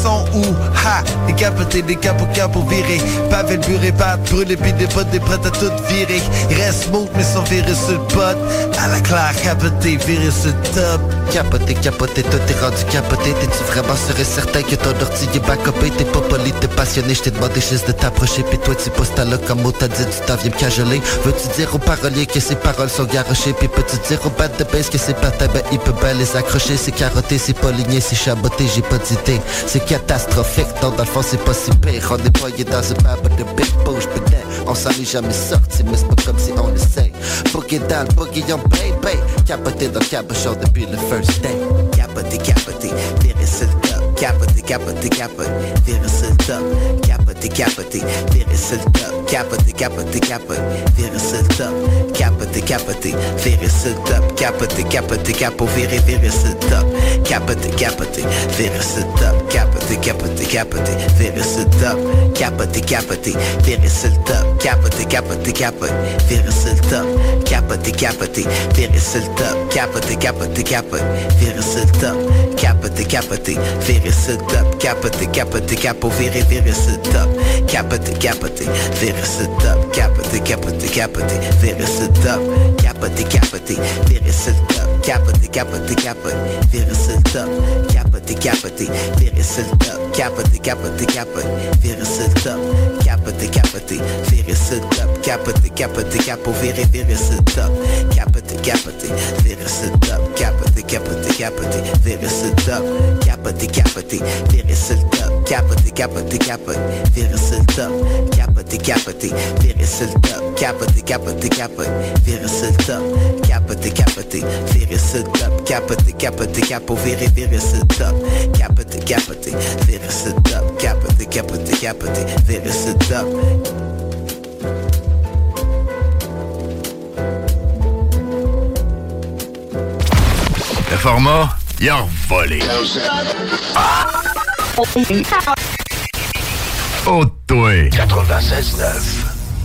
sont où? Ha! Décapoté, décapo, capo, viré. Pavé le bureau, pâte, brûlé, pis des potes, des prêtes à tout virer. Reste smooth, mais sans virer sur le pot. À la claire, capoté, viré sur le top. Capoté, capoté, toi t'es rendu capoté. T'es-tu vraiment sûr et certain que ton ortie est backupé? T'es pas poli, t'es passionné, j't'ai demandé juste de t'approcher. Pis toi tu poses ta loc comme mot, t'as dit du temps, viens me cajoler. Veux-tu dire aux paroliers que ces paroles sont garochées? Pis peux-tu dire aux battes de baisse que c'est patins, ben il peut bien les accrocher. C'est carotté, c'est pas ligné, c'est chaboté, j'ai pas d'idée. C'est catastrophique, non dans le fond c'est pas si pire. On est poigné dans un baba de big bouge, peut-être on s'en est jamais sorti, mais c'est pas comme si on essaye. Boogie dans le boogie, on baby. Capoté dans le cabochon depuis le first day. Capoté, capoté, virer sur le top. Capoté, capoté, capoté, virer sur le top. Capoté, capoté, virer sur le top. Capoté, capoté, capoté, virer sur le top. Capoté, capoté, virer sur le top. Capoté, capoté, capo, virer, virer sur le top. Capoté, capoté, virer sur le top. Capoté, capoté, capoté, virer sur le top. Capoté, capoté, virer sur le top. Capoté, capoté, capoté, virer sur le top. Capoté, capoté, virer sur le top. Capoté, capoté, capoté, virer sur le top. Capoté, capoté, virer sur le top. Capoté, capoté, capo, virer, virer sur le top. Capoté, capoté, virer sur le top. Capoté, capoté, capoté, virer sur le top. Capoté, capoté, virer sur le top. Capoté, capoté, capoté, virer sur le top. Capoté, capoté, virer sur le top. Capoté, capoté, capoté, virer sur le top. Capoté, capoté, virer sur le top. Capoté, capoté, capo, virer, virer sur le top. Capoté, capoté, virer sur le top. Capoté, capoté, capoté, virer sur le top. Capoté, capoté, virer sur le top. Capoté, capoté, capoté, virer sur le top. Capoté, capoté, virer sur le top. Capoté, capoté, capoté, virer sur le top. Capoté, capoté, virer sur le top. Capoté, capoté, capo, virer, virer sur le top. Capoté, capoté, virer sur le top. Capoté, capoté, capoté, virer sur le top. Le format, il a volé. Oh, toi. quatre-vingt-seize neuf.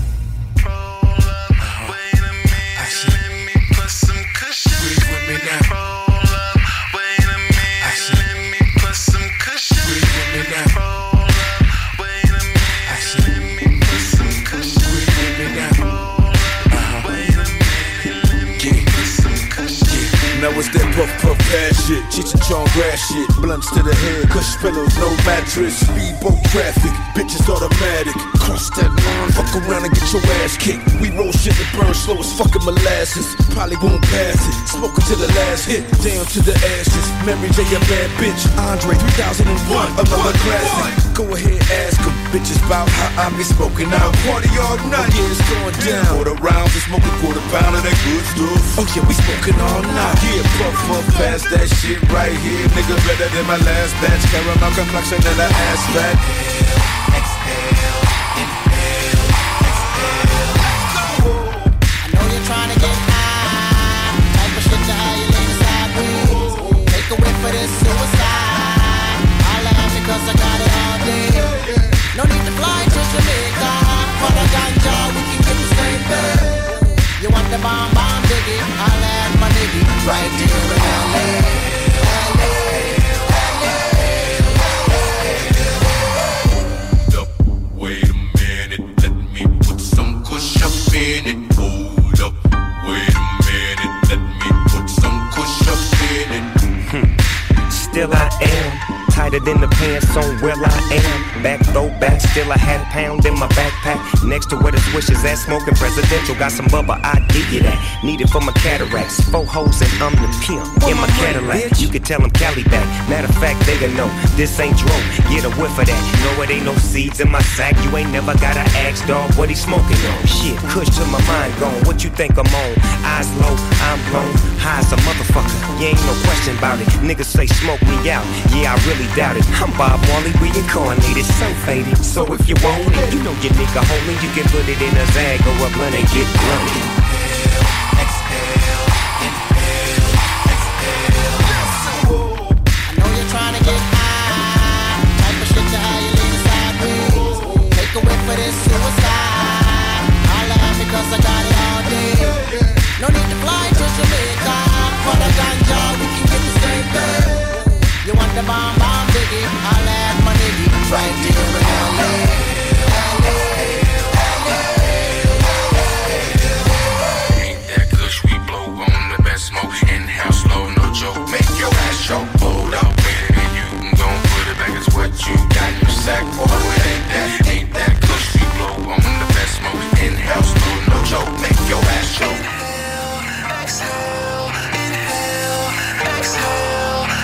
Now it's that puff puff pass shit, Cheech and Chong grass shit, blunts to the head, cush pillows, no mattress, speedboat traffic, bitches automatic, cross that line, fuck around and get your ass kicked. We roll shit that burn slow as fucking molasses, probably won't pass it, smoking to the last hit, down to the ashes. Mary J a bad bitch, Andre three thousand one, another classic. Go ahead, ask them bitches about how I be smoking out. Party all night, yeah, it's going down. Quarter rounds, we smoking quarter pound of that good stuff. Oh yeah, we smoking all night. Yeah, puff puff past that shit right here, nigga, better than my last batch. Caramel complexion and an ass fat. Exhale, inhale, exhale. I know you're trying to get high, type of shit to how you lay sideways. Take a whiff for this suicide. I laugh because I got it all day. No need to fly to Jamaica for the ganja, we can get the same thing. You want the bomb bomb diggy? I'll add my nigga right here in L A. L A, L A. Hold up, wait a minute, let me put some kush up in it. Hold up, wait a minute, let me put some kush up in it. Still I am tighter than the pants on where I am. Back throw back, still a half pound in my backpack. Next to where the swishes at, smoking presidential. Got some bubba, I dig you that. Need it for my cataracts. Four hoes and I'm the pimp in my Cadillac. You can tell them Cali back. Matter of fact, they gon' know this ain't dro. Get a whiff of that. No, it ain't no seeds in my sack. You ain't never gotta ask, dog, what he smoking on. Shit, kush to my mind gone. What you think I'm on? Eyes low, I'm blown. High as a motherfucker. You ain't no question about it. Niggas say smoke me out. Yeah, I really doubt it. I'm Bob Marley, reincarnated, so faded. So if you want it, you know your nigga homie, you can put it in a zag or a blunt and get blunted. Exhale, inhale, exhale. I know you're trying to get high, type of shit to how you lean sideways. Take a whiff for this suicide. I laugh because I got it all day. No need to fly to Jamaica for the ganja, we can get the same thing. You want the bomb bomb diggy? I'll add money. right there in L A. Ain't that kush we blow on the best smoke? In-house low, no joke, make your ass choke. Hold up with it and you can gon' put it back. It's what you got in your sack, boy. It ain't that, ain't that kush we blow on the best smoke. In-house low, no joke, make your ass choke. Exhale, inhale, exhale.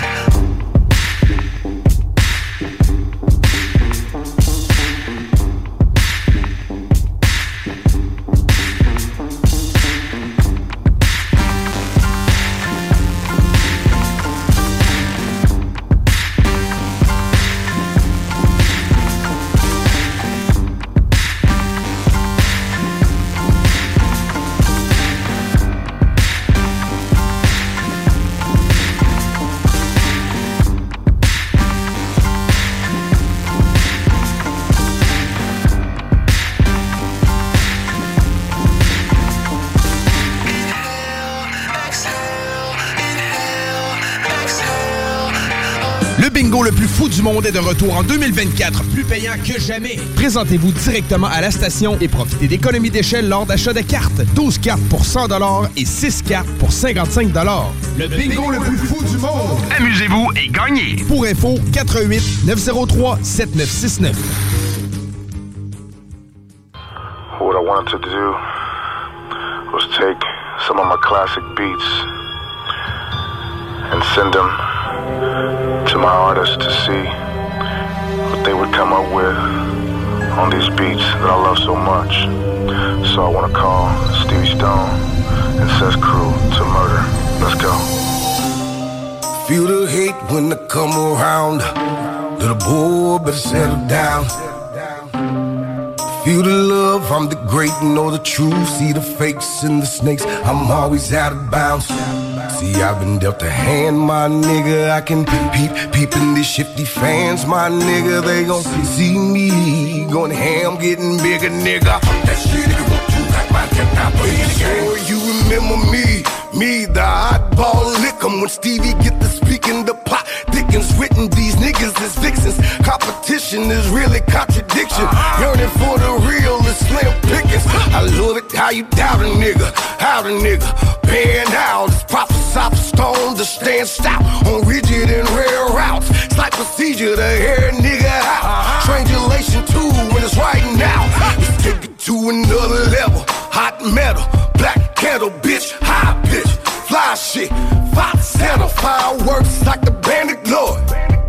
Le bingo le plus fou du monde est de retour en deux mille vingt-quatre, plus payant que jamais. Présentez-vous directement à la station et profitez d'économies d'échelle lors d'achat de cartes. douze cartes pour cent dollars et six cartes pour cinquante-cinq dollars. Le bingo le plus fou du monde. Amusez-vous et gagnez. Pour info, quatre un huit, neuf zéro trois, sept neuf six neuf. What I wanted to do was take some of my classic beats and send them to my artists to see what they would come up with on these beats that I love so much. So I want to call Stevie Stone and Seth Crew to Murder. Let's go. Feel the hate when I come around. Little boy, better settle down. Feel the love, I'm the great, know the truth. See the fakes and the snakes, I'm always out of bounds. See, I've been dealt a hand, my nigga. I can peep, peeping these shifty fans, my nigga. They gon' see me going ham, getting bigger, nigga. That shit, nigga, want you like my tip top. Sure you remember me, me, the oddball lick'em. When Stevie get the speaking, the plot thickens. Written, these niggas is vixens. Competition is really contradiction. Yearning for the real is slim pickings. I love it how you doubt a nigga, how the nigga pan out. It's proper soft stone to stand stout on rigid and rare routes. It's like procedure to hear a nigga out. Strangulation too when it's right now. Let's take it to another level. Hot metal, black kettle, bitch, high pitch, fly shit, five center, fireworks like the bandit lord.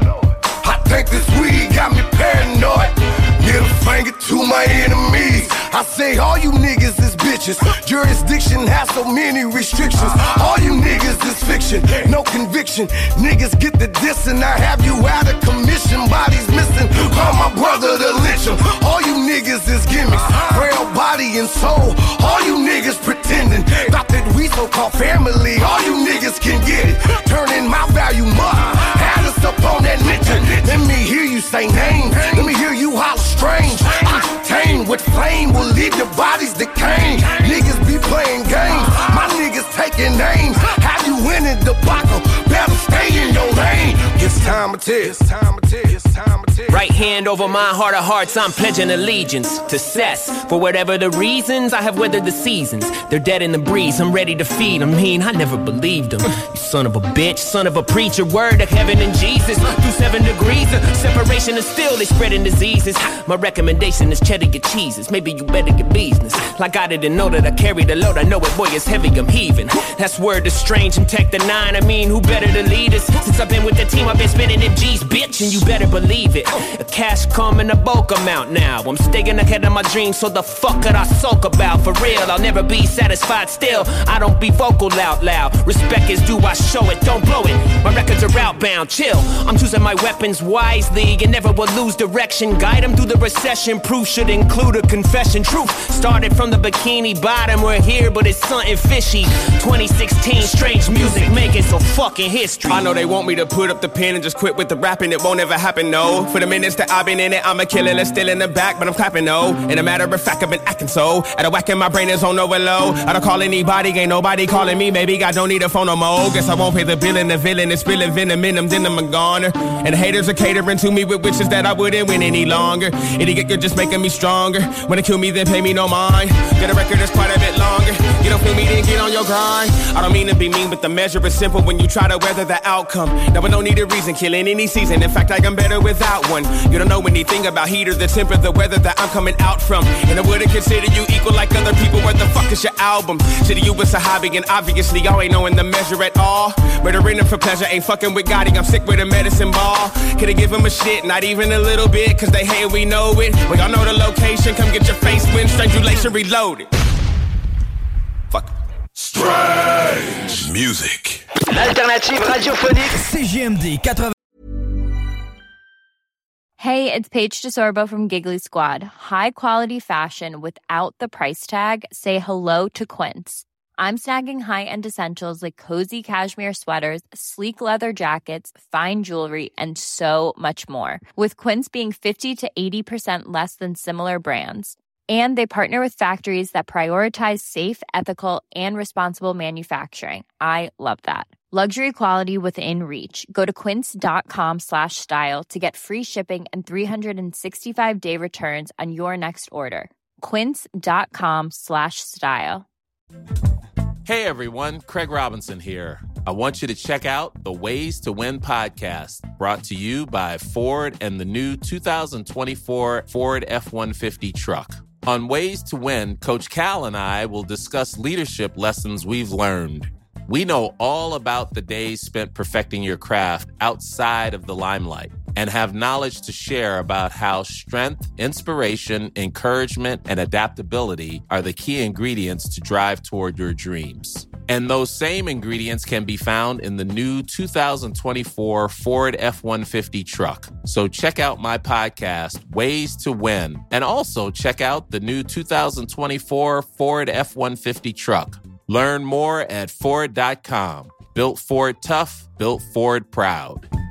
I think this weed got me paranoid. Middle finger to my enemies. I say all you niggas is bitches. Jurisdiction has so many restrictions. All you niggas is fiction, no conviction. Niggas get the diss and I have you out of commission. Bodies missing, call my brother to lynch him. All you niggas is gimmicks, frail body and soul. All you niggas pretending, thought that we so-called family. All you niggas can get it, turning my value up. Had us up on that mention. Let me hear you say names. Let me hear you holler strange. Octane with flame will leave your bodies decaying. Niggas be playing games. My niggas taking names. Have you winning the debacle? Better stay in your lane. It's time to tell. It's time to tell. It's time to tell. Right hand over my heart of hearts, I'm pledging allegiance to cess. For whatever the reasons, I have weathered the seasons. They're dead in the breeze, I'm ready to feed them. Mean, I never believed them. You son of a bitch, son of a preacher. Word of heaven and Jesus. Through seven degrees of separation is still they spreading diseases. My recommendation is cheddar your cheeses. Maybe you better get business. Like I didn't know that I carry the load. I know it, boy, it's heavy, I'm heaving. That's word to strange and tech the nine. I mean, who better to lead us? Since I've been with the team, I've been spending them G's, bitch, and you better believe it. The cash come in a bulk amount now. I'm staying ahead of my dreams, so the fuck could I sulk about? For real, I'll never be satisfied still. I don't be vocal out loud. Respect is due, I show it, don't blow it. My records are outbound, chill. I'm choosing my weapons wisely and never will lose direction. Guide them through the recession. Proof should include a confession. Truth started from the bikini bottom. We're here, but it's something fishy. twenty sixteen, strange music making so fucking history. I know they want me to put up the pen and just quit with the rapping. It won't ever happen, no. For the minutes that I've been in it, I'm a killer that's still in the back, but I'm clapping no. In a matter of fact, I've been acting so. At a whack in my brain is on overload. I don't call anybody, ain't nobody calling me. Maybe God don't need a phone no more. Guess I won't pay the bill and the villain is spilling venom in them, then I'm a goner. And the haters are catering to me with wishes that I wouldn't win any longer. Idiot, you're just making me stronger. Wanna kill me, then pay me no mind. Get a record that's quite a bit longer. You don't feel me, then get on your grind. I don't mean to be mean, but the measure is simple when you try to weather the outcome. Now I don't need a reason, killing any season. In fact, I am better without one. You don't know anything about heat or the temper, the weather that I'm coming out from. And I wouldn't consider you equal like other people. Where the fuck is your album? Shit, you was a hobby, and obviously y'all ain't knowing the measure at all. Murdering them for pleasure, ain't fucking with Gotti. I'm sick with a medicine ball. Couldn't give him a shit, not even a little bit, cause they hate we know it. Well, y'all know the location, come get your face wind, strangulation reloaded. Fuck. Strange music. L'alternative radiophonique C J M D eighty. Hey, it's Paige DeSorbo from Giggly Squad. High quality fashion without the price tag. Say hello to Quince. I'm snagging high-end essentials like cozy cashmere sweaters, sleek leather jackets, fine jewelry, and so much more. With Quince being fifty to eighty percent less than similar brands. And they partner with factories that prioritize safe, ethical, and responsible manufacturing. I love that. Luxury quality within reach. Go to quince.com slash style to get free shipping and three sixty-five day returns on your next order. Quince.com slash style. Hey everyone, Craig Robinson here. I want you to check out the Ways to Win podcast, brought to you by Ford and the new two thousand twenty-four Ford F one fifty truck. On Ways to Win, Coach Cal and I will discuss leadership lessons we've learned. We know all about the days spent perfecting your craft outside of the limelight and have knowledge to share about how strength, inspiration, encouragement, and adaptability are the key ingredients to drive toward your dreams. And those same ingredients can be found in the new two thousand twenty-four Ford F one fifty truck. So check out my podcast, Ways to Win, and also check out the new two thousand twenty-four Ford F one fifty truck. Learn more at Ford dot com. Built Ford tough, built Ford proud.